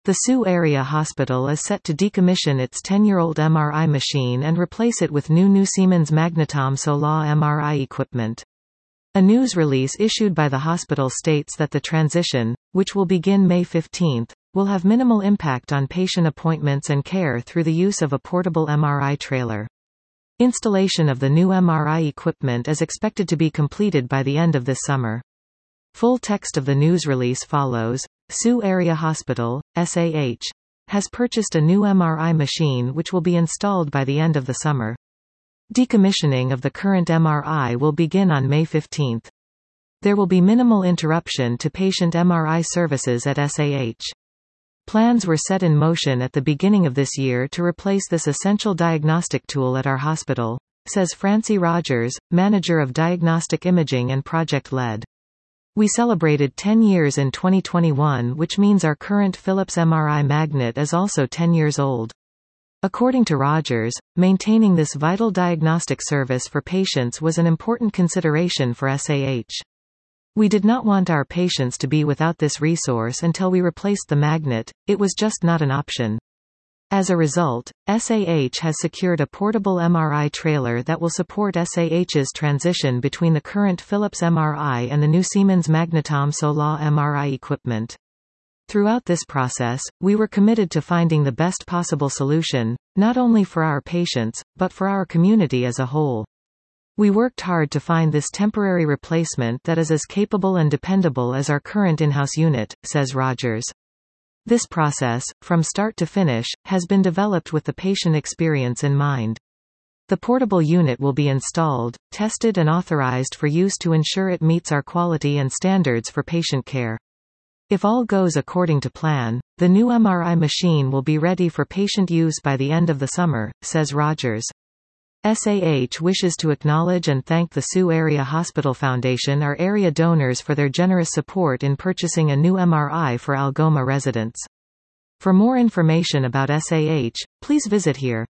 The Sioux Area Hospital is set to decommission its 10-year-old MRI machine and replace it with new Siemens Magnetom Solar MRI equipment. A news release issued by the hospital states that the transition, which will begin May 15, will have minimal impact on patient appointments and care through the use of a portable MRI trailer. Installation of the new MRI equipment is expected to be completed by the end of this summer. Full text of the news release follows. Sioux Area Hospital, SAH, has purchased a new MRI machine which will be installed by the end of the summer. Decommissioning of the current MRI will begin on May 15. There will be minimal interruption to patient MRI services at SAH. Plans were set in motion at the beginning of this year to replace this essential diagnostic tool at our hospital, says Francie Rogers, Manager of Diagnostic Imaging and Project Lead. We celebrated 10 years in 2021, which means our current Philips MRI magnet is also 10 years old. According to Rogers, maintaining this vital diagnostic service for patients was an important consideration for SAH. We did not want our patients to be without this resource until we replaced the magnet, it was just not an option. As a result, SAH has secured a portable MRI trailer that will support SAH's transition between the current Philips MRI and the new Siemens Magnetom Solar MRI equipment. Throughout this process, we were committed to finding the best possible solution, not only for our patients, but for our community as a whole. We worked hard to find this temporary replacement that is as capable and dependable as our current in-house unit, says Rogers. This process, from start to finish, has been developed with the patient experience in mind. The portable unit will be installed, tested and authorized for use to ensure it meets our quality and standards for patient care. If all goes according to plan, the new MRI machine will be ready for patient use by the end of the summer, says Rogers. SAH wishes to acknowledge and thank the Sioux Area Hospital Foundation, our area donors, for their generous support in purchasing a new MRI for Algoma residents. For more information about SAH, please visit here.